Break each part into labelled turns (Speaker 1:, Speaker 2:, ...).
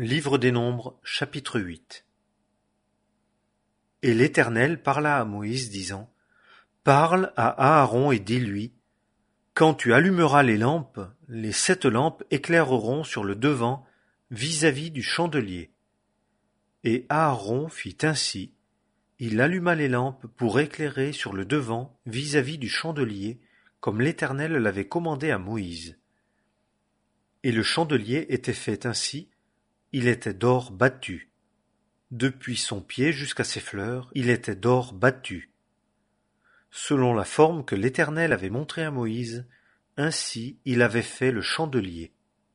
Speaker 1: Livre des Nombres, chapitre 8. Et l'Éternel parla à Moïse, disant: Parle à Aaron et dis-lui: Quand tu allumeras les lampes, les 7 lampes éclaireront sur le devant vis-à-vis du chandelier. Et Aaron fit ainsi. Il alluma les lampes pour éclairer sur le devant vis-à-vis du chandelier, comme l'Éternel l'avait commandé à Moïse. Et le chandelier était fait ainsi. Il était d'or battu. Depuis son pied jusqu'à ses fleurs, il était d'or battu. Selon la forme que l'Éternel avait montrée à Moïse, ainsi il avait fait le chandelier.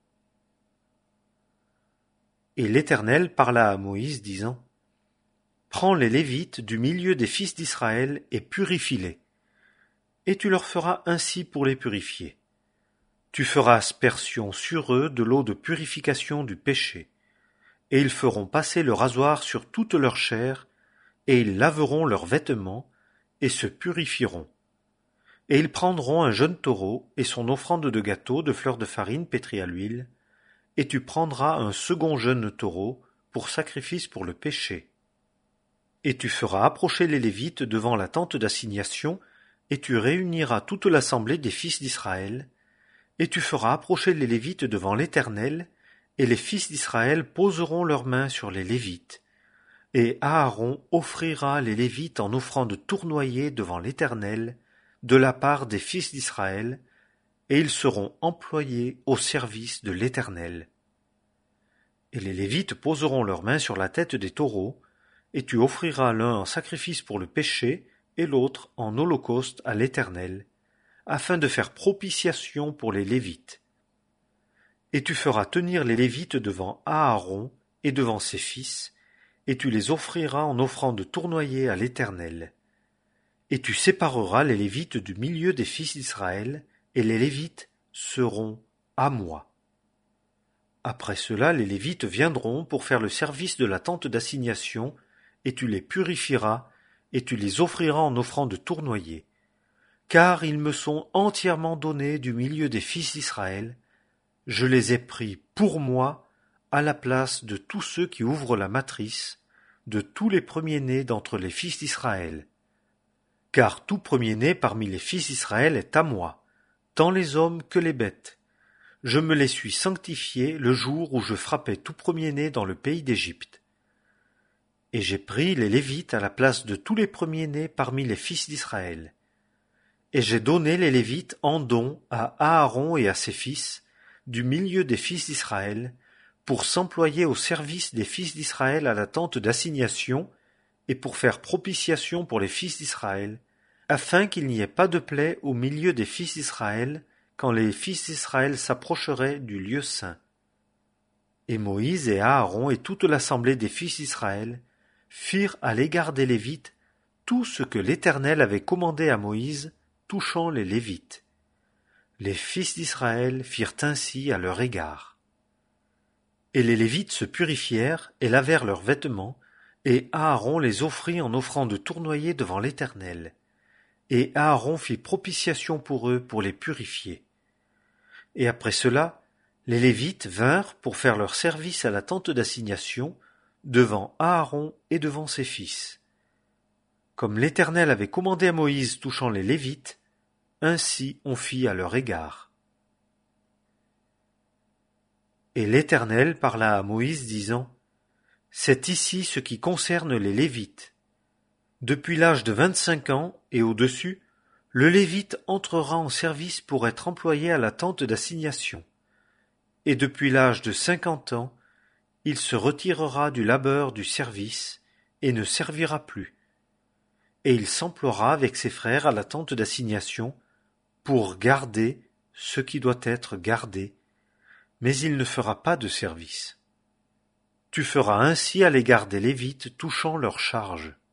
Speaker 1: Et l'Éternel parla à Moïse, disant: Prends les Lévites du milieu des fils d'Israël et purifie-les. Et tu leur feras ainsi pour les purifier. Tu feras aspersion sur eux de l'eau de purification du péché. Et ils feront passer le rasoir sur toute leur chair, et ils laveront leurs vêtements, et se purifieront. Et ils prendront un jeune taureau, et son offrande de gâteau de fleurs de farine pétrie à l'huile, et tu prendras un second jeune taureau, pour sacrifice pour le péché. Et tu feras approcher les Lévites devant la tente d'assignation, et tu réuniras toute l'assemblée des fils d'Israël, et tu feras approcher les Lévites devant l'Éternel, et les fils d'Israël poseront leurs mains sur les Lévites. Et Aaron offrira les Lévites en offrande tournoyée devant l'Éternel, de la part des fils d'Israël, et ils seront employés au service de l'Éternel. Et les Lévites poseront leurs mains sur la tête des taureaux, et tu offriras l'un en sacrifice pour le péché, et l'autre en holocauste à l'Éternel, afin de faire propitiation pour les Lévites. Et tu feras tenir les Lévites devant Aaron et devant ses fils, et tu les offriras en offrande tournoyée à l'Éternel. Et tu sépareras les Lévites du milieu des fils d'Israël, et les Lévites seront à moi. Après cela, les Lévites viendront pour faire le service de la tente d'assignation, et tu les purifieras, et tu les offriras en offrande tournoyée. Car ils me sont entièrement donnés du milieu des fils d'Israël. Je les ai pris pour moi à la place de tous ceux qui ouvrent la matrice, de tous les premiers-nés d'entre les fils d'Israël. Car tout premier-né parmi les fils d'Israël est à moi, tant les hommes que les bêtes. Je me les suis sanctifiés le jour où je frappais tout premier-né dans le pays d'Égypte. Et j'ai pris les Lévites à la place de tous les premiers-nés parmi les fils d'Israël. Et j'ai donné les Lévites en don à Aaron et à ses fils, du milieu des fils d'Israël, pour s'employer au service des fils d'Israël à la tente d'assignation, et pour faire propitiation pour les fils d'Israël, afin qu'il n'y ait pas de plaie au milieu des fils d'Israël, quand les fils d'Israël s'approcheraient du lieu saint. Et Moïse et Aaron et toute l'assemblée des fils d'Israël firent à l'égard des Lévites tout ce que l'Éternel avait commandé à Moïse touchant les Lévites. Les fils d'Israël firent ainsi à leur égard. Et les Lévites se purifièrent et lavèrent leurs vêtements, et Aaron les offrit en offrande tournoyée devant l'Éternel. Et Aaron fit propitiation pour eux pour les purifier. Et après cela, les Lévites vinrent pour faire leur service à la tente d'assignation devant Aaron et devant ses fils. Comme l'Éternel avait commandé à Moïse touchant les Lévites, ainsi on fit à leur égard. Et l'Éternel parla à Moïse, disant: C'est ici ce qui concerne les Lévites. Depuis l'âge de 25 ans et au-dessus, le Lévite entrera en service pour être employé à la tente d'assignation. Et depuis l'âge de 50 ans, il se retirera du labeur du service et ne servira plus. Et il s'emploiera avec ses frères à la tente d'assignation pour garder ce qui doit être gardé, mais il ne fera pas de service. Tu feras ainsi à l'égard des Lévites touchant leur charge.